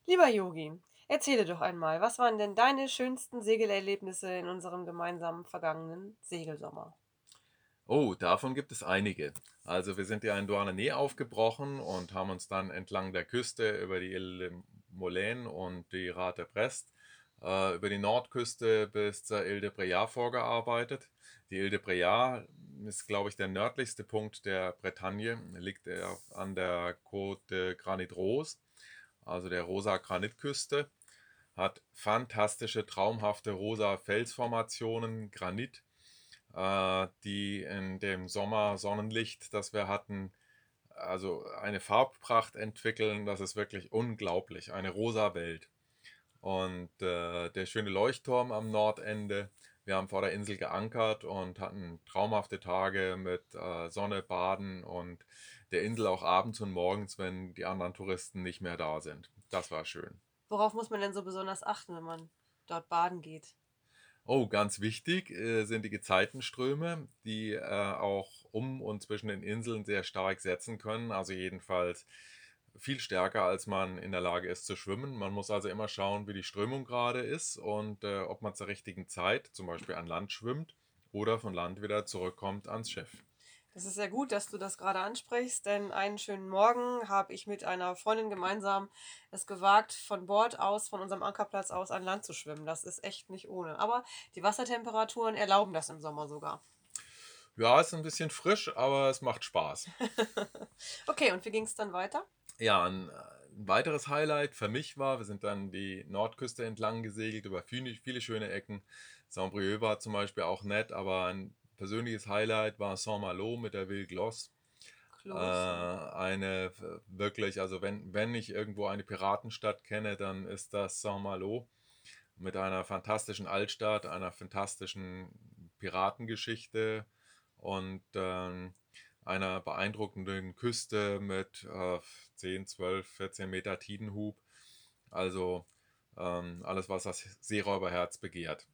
Lieber Yogi, erzähle doch einmal, was waren denn deine schönsten Segelerlebnisse in unserem gemeinsamen vergangenen Segelsommer? Oh, davon gibt es einige. Also wir sind ja in Douarnenez aufgebrochen und haben uns dann entlang der Küste über die Ile de Molène und die Rade de Brest über die Nordküste bis zur Ile de Bréhat vorgearbeitet. Die Ile de Bréhat ist, glaube ich, der nördlichste Punkt der Bretagne, liegt an der Côte de Granit Rose, also der rosa Granitküste, hat fantastische, traumhafte rosa Felsformationen, Granit, die in dem Sommersonnenlicht, das wir hatten, also eine Farbpracht entwickeln, das ist wirklich unglaublich, eine rosa Welt. Und der schöne Leuchtturm am Nordende. Wir haben vor der Insel geankert und hatten traumhafte Tage mit Sonne, Baden und der Insel auch abends und morgens, wenn die anderen Touristen nicht mehr da sind. Das war schön. Worauf muss man denn so besonders achten, wenn man dort baden geht? Oh, ganz wichtig sind die Gezeitenströme, die auch um und zwischen den Inseln sehr stark setzen können. Also jedenfalls viel stärker, als man in der Lage ist zu schwimmen. Man muss also immer schauen, wie die Strömung gerade ist und ob man zur richtigen Zeit zum Beispiel an Land schwimmt oder von Land wieder zurückkommt ans Schiff. Das ist sehr gut, dass du das gerade ansprichst, denn einen schönen Morgen habe ich mit einer Freundin gemeinsam es gewagt, von Bord aus, von unserem Ankerplatz aus an Land zu schwimmen. Das ist echt nicht ohne. Aber die Wassertemperaturen erlauben das im Sommer sogar. Ja, ist ein bisschen frisch, aber es macht Spaß. Okay, und wie ging es dann weiter? Ja, ein weiteres Highlight für mich war, wir sind dann die Nordküste entlang gesegelt über viele schöne Ecken. Saint-Brieuc war zum Beispiel auch nett, aber ein persönliches Highlight war Saint-Malo mit der Ville Gloss. Kloß. Wirklich, also wenn ich irgendwo eine Piratenstadt kenne, dann ist das Saint-Malo mit einer fantastischen Altstadt, einer fantastischen Piratengeschichte und einer beeindruckenden Küste mit 10, 12, 14 Meter Tidenhub. Also alles, was das Seeräuberherz begehrt.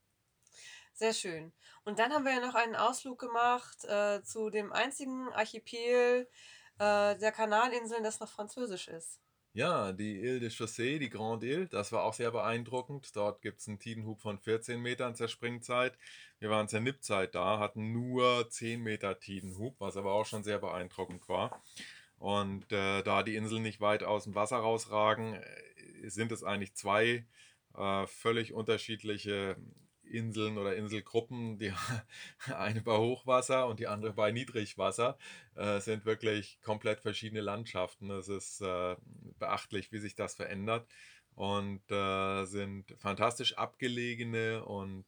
Sehr schön. Und dann haben wir ja noch einen Ausflug gemacht, zu dem einzigen Archipel, der Kanalinseln, das noch französisch ist. Ja, die Ile de Chaussee, die Grande Ile, das war auch sehr beeindruckend. Dort gibt es einen Tidenhub von 14 Metern zur Springzeit. Wir waren zur Nippzeit da, hatten nur 10 Meter Tidenhub, was aber auch schon sehr beeindruckend war. Und da die Inseln nicht weit aus dem Wasser rausragen, sind es eigentlich zwei völlig unterschiedliche Inseln oder Inselgruppen. Die eine bei Hochwasser und die andere bei Niedrigwasser sind wirklich komplett verschiedene Landschaften. Es ist beachtlich, wie sich das verändert und sind fantastisch abgelegene und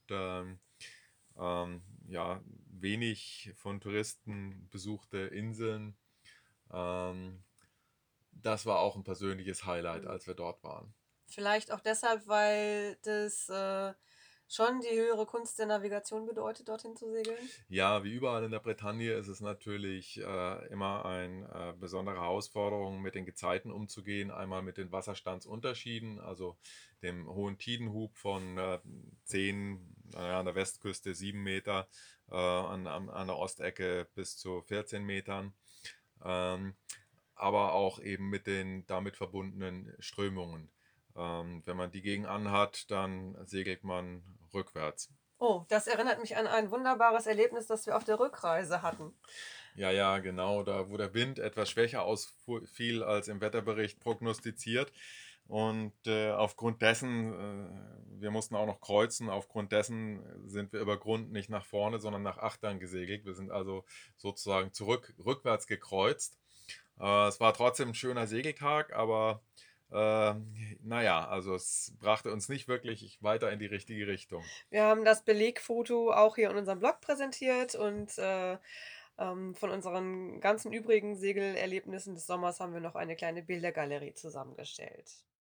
ja, wenig von Touristen besuchte Inseln. Ähm, Das war auch ein persönliches Highlight, Hm. als wir dort waren. Vielleicht auch deshalb, weil das schon die höhere Kunst der Navigation bedeutet, dorthin zu segeln. Ja, wie überall in der Bretagne ist es natürlich immer eine besondere Herausforderung, mit den Gezeiten umzugehen. Einmal mit den Wasserstandsunterschieden, also dem hohen Tidenhub von 10, naja, an der Westküste 7 Meter, an der Ostecke bis zu 14 Metern. Ähm, aber auch eben mit den damit verbundenen Strömungen. Wenn man die gegen anhat, dann segelt man rückwärts. Oh, das erinnert mich an ein wunderbares Erlebnis, das wir auf der Rückreise hatten. Ja, ja, genau, da wo der Wind etwas schwächer ausfiel als im Wetterbericht prognostiziert. Und aufgrund dessen, wir mussten auch noch kreuzen, aufgrund dessen sind wir über Grund nicht nach vorne, sondern nach Achtern gesegelt. Wir sind also sozusagen rückwärts gekreuzt. Es war trotzdem ein schöner Segeltag, aber äh, naja, also es brachte uns nicht wirklich weiter in die richtige Richtung. Wir haben das Belegfoto auch hier in unserem Blog präsentiert und von unseren ganzen übrigen Segelerlebnissen des Sommers haben wir noch eine kleine Bildergalerie zusammengestellt.